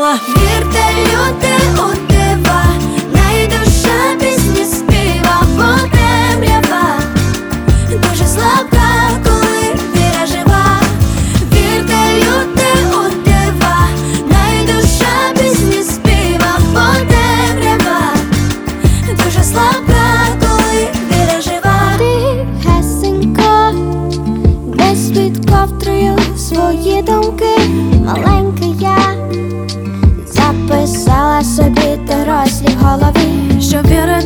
дива. Вірте, люди, у дива, най душа пісні співа, бо темрява дуже слабка, коли віра жива. Вірте, люди, у дива, най душа пісні співа, бо темрява дуже слабка, коли віра жива. Тихесенько, десь під ковдрою свої думки, маленька я записала собі дорослі в голові, Що віра